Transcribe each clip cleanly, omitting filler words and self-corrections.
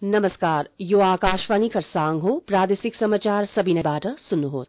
नमस्कार, यो आकाशवाणी खरसाङ हो। प्रादेशिक समाचार सबिनाबाट सुन्नुहोस्।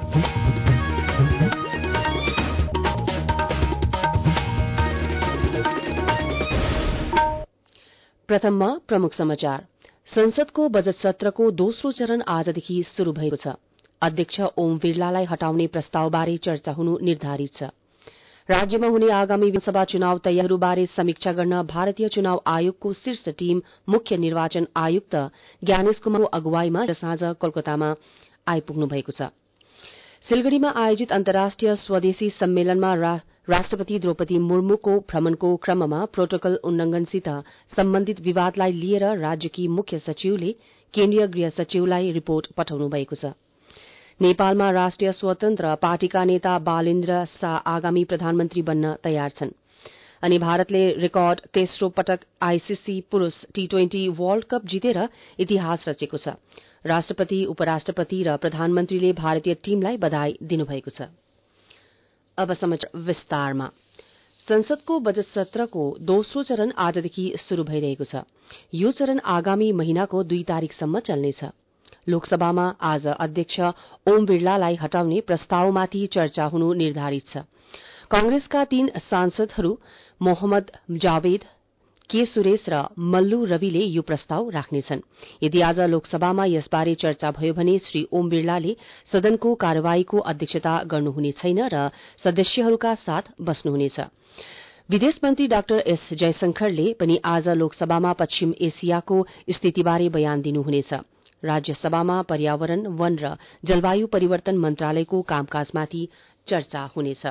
प्रथममा प्रमुख समाचार। संसदको बजट सत्रको दोस्रो चरण आजदेखि शुरू भएको छ। अध्यक्ष ओम बिरलालाई हटाउने प्रस्तावबारे चर्चा हुनु निर्धारित छ। राज्यमा हुने आगामी विधानसभा चुनाव तयारीबारे समीक्षा गर्न भारतीय चुनाव आयोगको शीर्ष टीम मुख्य निर्वाचन आयुक्त ज्ञानेश कुमारको अगुवाईमा साँझ कोलकातामा आइपुग्नु भएको छ। सिलगढ़ीमा आयोजित अन्तर्राष्ट्रिय स्वदेशी सम्मेलनमा राष्ट्रपति द्रौपदी मुर्मुको भ्रमणको क्रममा प्रोटोकल उल्लंघनसित सम्बन्धित विवादलाई लिएर राज्यकी मुख्य सचिवले केन्द्रीय गृह सचिवलाई रिपोर्ट पठाउनु भएको छ। नेपालमा राष्ट्रिय स्वतन्त्र पार्टीका नेता बालेन्द्र शाह आगामी प्रधानमन्त्री बन्न तयार छन्। अनि भारतले रेकर्ड तेस्रो पटक आईसीसी पुरूष टी20 वर्ल्ड कप जितेर इतिहास रचेको छ। राष्ट्रपति, उपराष्ट्रपति र प्रधानमन्त्रीले भारतीय टीमलाई बधाई दिनुभएको छ। अब समाचार विस्तारमा। संसदको बजट सत्रको दोस्रो चरण आजदेखि शुरू भइरहेको छ। यो चरण आगामी महिनाको 2 तारिकसम्म चल्नेछ। लोकसभामा आज अध्यक्ष ओम बिरलालाई हटाउने प्रस्तावमाथि चर्चा हुनु निर्धारित छ। कांग्रेसका 3 सांसदहरू मोहम्मद जावेद, के सुरेश र मल्लु रविले यो प्रस्ताव राख्नेछन्। यदि आज लोकसभामा यसबारे चर्चा भयो भने श्री ओम बिरलाले सदनको कार्यवाहीको अध्यक्षता गर्नुहुने छैन र सदस्यहरूका साथ बस्नुहुनेछ। विदेश मन्त्री डाक्टर एस जयशंकरले पनि आज लोकसभामा पश्चिम एसियाको स्थितिबारे बयान दिनुहुनेछ। राज्यसभामा पर्यावरण, वन र जलवायु परिवर्तन मन्त्रालयको कामकाजमाथि चर्चा हुनेछ।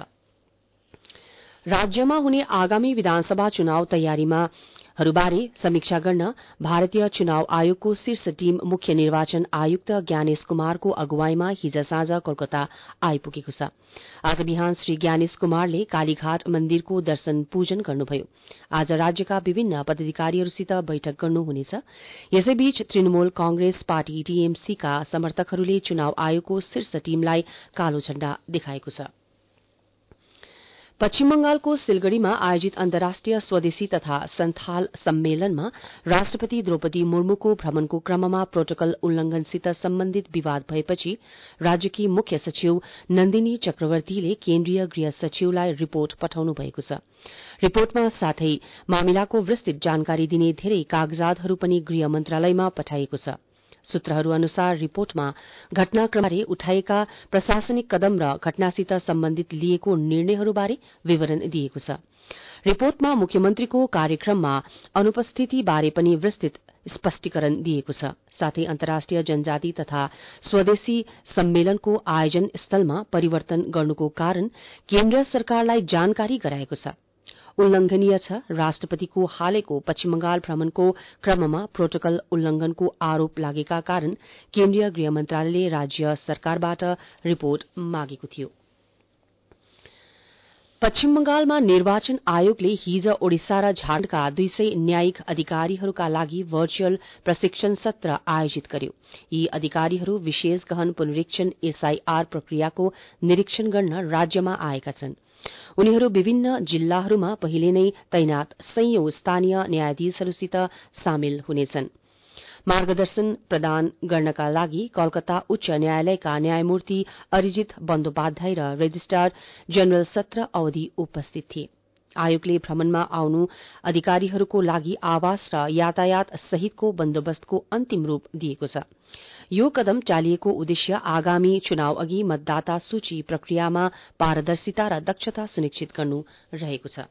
राज्यमा हुने आगामी विधानसभा चुनाव तयारीबारे समीक्षा गर्न भारतीय चुनाव आयोगको शीर्ष टीम मुख्य निर्वाचन आयुक्त ज्ञानेश कुमारको अगुवाईमा हिज साँझ कोलकाता आइपुगेको छ। आज बिहान श्री ज्ञानेश कुमारले कालीघाट मन्दिरको दर्शन पूजन गर्नुभयो। आज राज्यका विभिन्न पदाधिकारीहरूसित बैठक गर्नुहुनेछ। यसैबीच तृणमूल कांग्रेस पार्टी टीएमसीका समर्थकहरूले चुनाव आयोगको शीर्ष टीमलाई कालो झण्डा देखाएको छ। पश्चिम बंगालको सिलगढ़ीमा आयोजित अन्तर्राष्ट्रिय स्वदेशी तथा संथाल सम्मेलनमा राष्ट्रपति द्रौपदी मुर्मुको भ्रमणको क्रममा प्रोटोकल उल्लंघनसित सम्बन्धित विवाद भएपछि राज्यकी मुख्य सचिव नन्दिनी चक्रवर्तीले केन्द्रीय गृह सचिवलाई रिपोर्ट पठाउनु भएको छ। रिपोर्टमा साथै मामिलाको विस्तृत जानकारी दिने धेरै कागजातहरू पनि गृह मन्त्रालयमा पठाइएको छ। सूत्रहरू अनुसार रिपोर्टमा घटनाक्रमबारे उठाएका प्रशासनिक कदम र घटनासित सम्बन्धित लिएको निर्णयहरूबारे विवरण दिएको छ। रिपोर्टमा मुख्यमन्त्रीको कार्यक्रममा अनुपस्थितिबारे पनि विस्तृत स्पष्टीकरण दिएको छ। साथै अन्तर्राष्ट्रिय जनजाति तथा स्वदेशी सम्मेलनको आयोजन स्थलमा परिवर्तन गर्नुको कारण केन्द्र सरकारलाई जानकारी गराएको छ। उल्लंघनीय छ। राष्ट्रपतिको हालैको पश्चिम बंगाल भ्रमणको क्रममा प्रोटोकल उल्लंघनको आरोप लागेका कारण केन्द्रीय गृह मन्त्रालयले राज्य सरकारबाट रिपोर्ट मागेको थियो। पश्चिम बंगालमा निर्वाचन आयोगले हिज ओडिसा र झारखण्डका 200 न्यायिक अधिकारीहरूका लागि भर्चुअल प्रशिक्षण सत्र आयोजित गर्यो। यी अधिकारीहरू विशेष गहन पुनरीक्षण एसआईआर प्रक्रियाको निरीक्षण गर्न राज्यमा आएका छन्। उनीहरू विभिन्न जिल्लाहरूमा पहिले नै तैनात सयौं स्थानीय न्यायाधीशहरूसित सामेल हुनेछन्। मार्गदर्शन प्रदान गर्नका लागि कलकत्ता उच्च न्यायालयका न्यायमूर्ति अरिजित बन्दोपाध्याय र रेजिस्ट्रार जनरल सत्र अवधि उपस्थित थिए। आयोगले भ्रमणमा आउनु अधिकारीहरूको लागि आवास र यातायात सहितको बन्दोबस्तको अन्तिम रूप दिएको छ। यो कदम चालिएको उद्देश्य आगामी चुनाव अघि मतदाता सूची प्रक्रियामा पारदर्शिता र दक्षता सुनिश्चित गर्नु रहेको छ।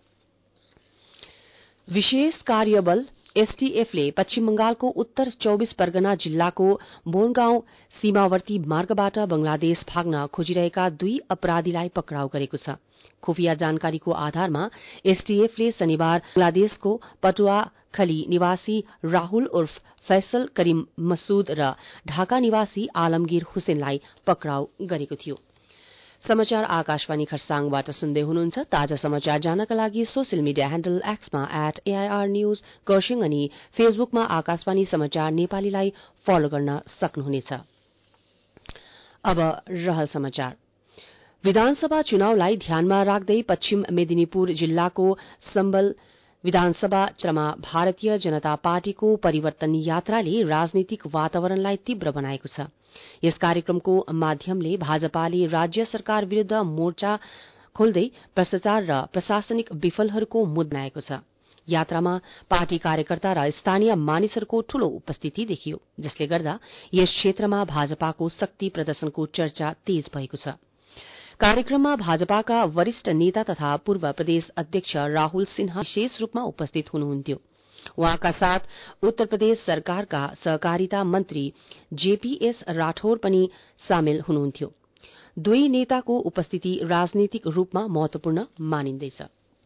विशेष कार्यबल एसटीएफले पश्चिम बंगालको उत्तर 24 परगना जिल्लाको बोनगाउँ सीमावर्ती मार्गबाट बंगलादेश भाग्न खोजिरहेका 2 अपराधीलाई पक्राउ गरेको छ। खुफिया जानकारीको आधारमा एसटीएफले शनिबार बंगलादेशको पटुआखली निवासी राहुल उर्फ फैसल करीम मसूद र ढाका निवासी आलमगीर हुसेनलाई पक्राउ गरेको थियो। समाचार आकाशवाणी खरसाङबाट सुन्दै हुनुहुन्छ। ताजा समाचार जानका लागि सोशल मिडिया ह्यान्डल एक्समा @AIR न्यूज खरसाङ अनि फेसबुकमा आकाशवाणी समाचार नेपालीलाई फलो गर्न सक्नुहुनेछ। अब रहल समाचार। विधानसभा चुनावलाई ध्यानमा राख्दै पश्चिम मेदिनीपुर जिल्लाको सम्बल विधानसभा चुनावमा भारतीय जनता पार्टीको परिवर्तन यात्राले राजनीतिक वातावरणलाई तीव्र बनाएको छ। यस कार्यक्रमको माध्यमले भाजपाले राज्य सरकार विरूद्ध मोर्चा खोल्दै भ्रष्टाचार र प्रशासनिक विफलहरूको मुद्दा बनाएको छ। यात्रामा पार्टी कार्यकर्ता र स्थानीय मानिसहरूको ठूलो उपस्थिति देखियो, जसले गर्दा यस क्षेत्रमा भाजपाको शक्ति प्रदर्शनको चर्चा तेज भएको छ। कार्यक्रममा भाजपाका वरिष्ठ नेता तथा पूर्व प्रदेश अध्यक्ष राहुल सिन्हा विशेष रूपमा उपस्थित हुनुहुन्थ्यो। उहाँका साथ उत्तर प्रदेश सरकारका सहकारिता मन्त्री जेपीएस राठौर पनि सामेल हुनुहुन्थ्यो। दुई नेताको उपस्थिति राजनीतिक रूपमा महत्वपूर्ण मानिन्दैछ।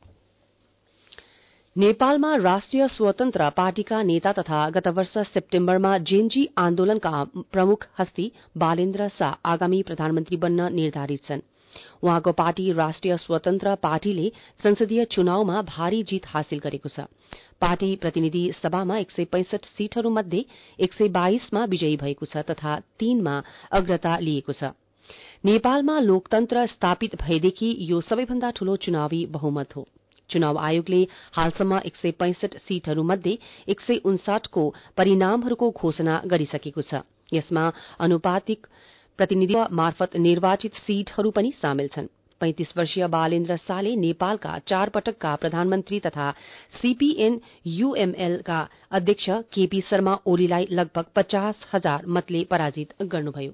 नेपालमा राष्ट्रिय स्वतन्त्र पार्टीका नेता तथा गत वर्ष सेप्टेम्बरमा जेनजी आन्दोलनका प्रमुख हस्ती बालेन्द्र शाह आगामी प्रधानमन्त्री बन्न निर्धारित छन्। उहाँको पार्टी राष्ट्रिय स्वतन्त्र पार्टीले संसदीय चुनावमा भारी जीत हासिल गरेको छ। पार्टी प्रतिनिधि सभामा 165 सीटहरूमध्ये 122 मा विजयी भएको छ तथा 3 मा अग्रता लिएको छ। नेपालमा लोकतन्त्र स्थापित भएदेखि यो सबैभन्दा ठूलो चुनावी बहुमत हो। चुनाव आयोगले हालसम्म 165 सीटहरूमध्ये 159 को परिणामहरूको घोषणा गरिसकेको छ। यसमा अनुपातिक प्रतिनिधित्व मार्फत निर्वाचित सीटहरू पनि सामेल छन्। 35 वर्षीय बालेन्द्र शाहले नेपालका 4 पटकका प्रधानमन्त्री तथा सीपीएन यूएमएल का अध्यक्ष केपी शर्मा ओलीलाई लगभग 50,000 मतले पराजित गर्नुभयो।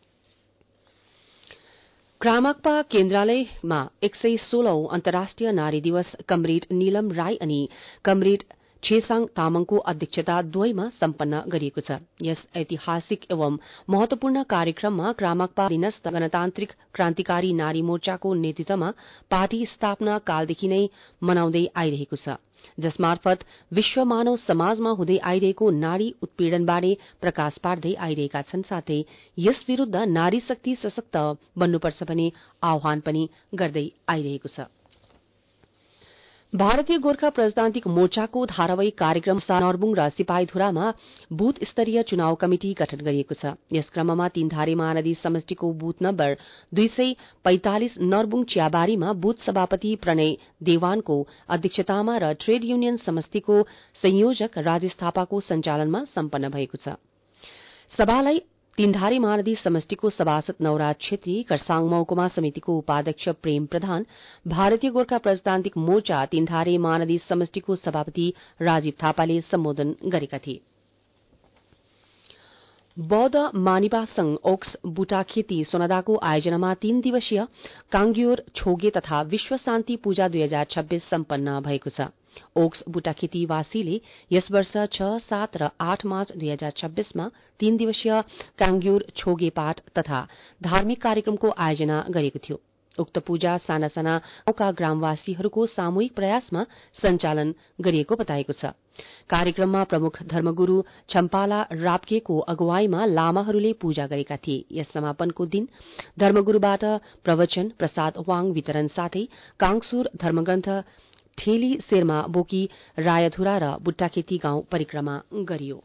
क्रामाक्पा केन्द्रालयमा 116औं अन्तर्राष्ट्रिय नारी दिवस कमरेड नीलम राई अनि कमरेड छेसाङ तामाङको अध्यक्षता दुवैमा सम्पन्न गरिएको छ। यस ऐतिहासिक एवं महत्वपूर्ण कार्यक्रममा क्रामाक्पा अधीनस्थ गणतान्त्रिक क्रान्तिकारी नारी मोर्चाको नेतृत्वमा पार्टी स्थापना कालदेखि नै मनाउँदै आइरहेको छ, जसमार्फत विश्व मानव समाजमा हुँदै आइरहेको नारी उत्पीड़नबारे प्रकाश पार्दै आइरहेका छन्। साथै यस विरूद्ध नारी शक्ति सशक्त बन्नुपर्छ भन्ने आह्वान पनि गर्दै आइरहेको छ। भारतीय गोर्खा प्रजातान्त्रिक मोर्चाको धारावाहिक कार्यक्रम नरबुङ र सिपाहीधुरामा बूथ स्तरीय चुनाव कमिटि गठन गरिएको छ। यस क्रममा तीनधारे महानदी समष्टिको बूथ नम्बर 245 नरबुङ चियाबारीमा बूथ सभापति प्रणय देवानको अध्यक्षतामा र ट्रेड युनियन समष्टिको संयोजक राजेश थापाको सञ्चालनमा सम्पन्न भएको छ। सभालाई तीनधारे महानदी समष्टिको सभासद नवराज छेत्री, खरसाङ महकुमा समितिको उपाध्यक्ष प्रेम प्रधान, भारतीय गोर्खा प्रजातान्त्रिक मोर्चा तीनधारे महानदी समष्टिको सभापति राजीव थापाले सम्बोधन गरेका थिए। बौद्ध मानिपा संघ ओक्स बुटाखेती सोनादाको आयोजनामा 3 दिवसीय कांग्योर छोगे तथा विश्व शान्ति पूजा 2026 सम्पन्न भएको छ। ओक्स बुटाखेतीवासीले यस वर्ष 6, 7 र 8 मार्च 2026 मा 3 दिवसीय कांग्योर छोगे पाठ तथा धार्मिक कार्यक्रमको आयोजना गरेको थियो। उक्त पूजा साना साना गाउँका ग्रामवासीहरूको सामूहिक प्रयासमा सञ्चालन गरिएको बताएको छ। कार्यक्रममा प्रमुख धर्मगुरू छम्पाला राप्केको अगुवाईमा लामाहरूले पूजा गरेका थिए। यस समापनको दिन धर्मगुरूबाट प्रवचन, प्रसाद वाङ वितरण साथै काङसुर धर्मग्रन्थ ठेली शेर्मा बोकी रायधुरा र बुट्टाखेती गाउँ परिक्रमा गरियो।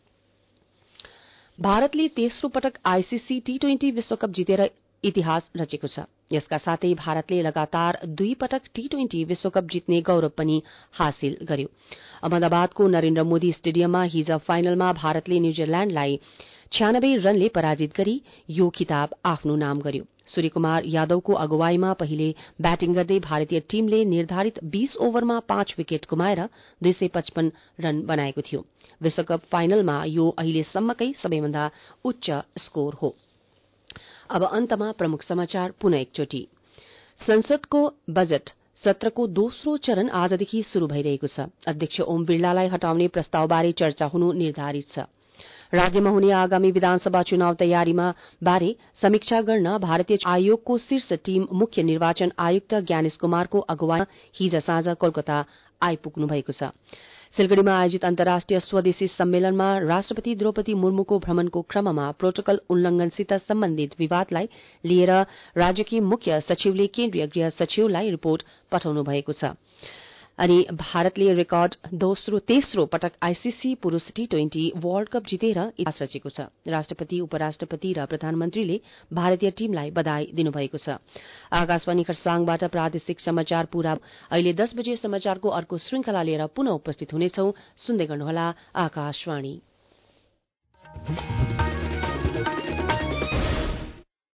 भारतले तेस्रो पटक आईसीसी टी20 विश्वकप जितेर इतिहास रचेको छ। यसका साथै भारतले लगातार 2 पटक टी20 विश्वकप जित्ने गौरव पनि हासिल गर्यो। अहमदाबादको नरेन्द्र मोदी स्टेडियममा हिज फाइनलमा भारतले न्यूजील्याण्डलाई 96 रनले पराजित गरी यो खिताब आफ्नो नाम गर्यो। सूर्यकुमार यादवको अगुवाईमा पहिले ब्याटिङ गर्दै भारतीय टीमले निर्धारित 20 ओभरमा 5 विकेट गुमाएर 255 रन बनाएको थियो। विश्वकप फाइनलमा यो अहिलेसम्मकै सबैभन्दा उच्च स्कोर हो। अब अन्तमा प्रमुख समाचार पुनः एकचोटि। संसदको बजट सत्रको दोस्रो चरण आजदेखि शुरू भइरहेको छ। अध्यक्ष ओम बिरलालाई हटाउने प्रस्तावबारे चर्चा हुनु निर्धारित छ। राज्यमा हुने आगामी विधानसभा चुनाव तयारीमा बारे समीक्षा गर्न भारतीय आयोगको शीर्ष टीम मुख्य निर्वाचन आयुक्त ज्ञानेश कुमारको अगुवाईमा हिज साँझ कोलकाता आइपुग्नु भएको छ। सिलगढ़ीमा आयोजित अन्तर्राष्ट्रिय स्वदेशी सम्मेलनमा राष्ट्रपति द्रौपदी मुर्मुको भ्रमणको क्रममा प्रोटोकल उल्लंघनसित सम्बन्धित विवादलाई लिएर राज्यकी मुख्य सचिवले केन्द्रीय गृह सचिवलाई रिपोर्ट पठाउनु भएको छ। अनि भारतले रेकर्ड तेस्रो पटक आईसीसी पुरूष T20 वर्ल्ड कप जितेर इतिहास रचेको छ। राष्ट्रपति, उपराष्ट्रपति र प्रधानमन्त्रीले भारतीय टीमलाई बधाई दिनुभएको छ। आकाशवाणी खरसाङबाट प्रादेशिक समाचार पूरा। अहिले 10 बजे समाचारको अर्को श्रृंखला लिएर पुनः उपस्थित हुनेछौं। सुन्दै गर्नुहोला आकाशवाणी।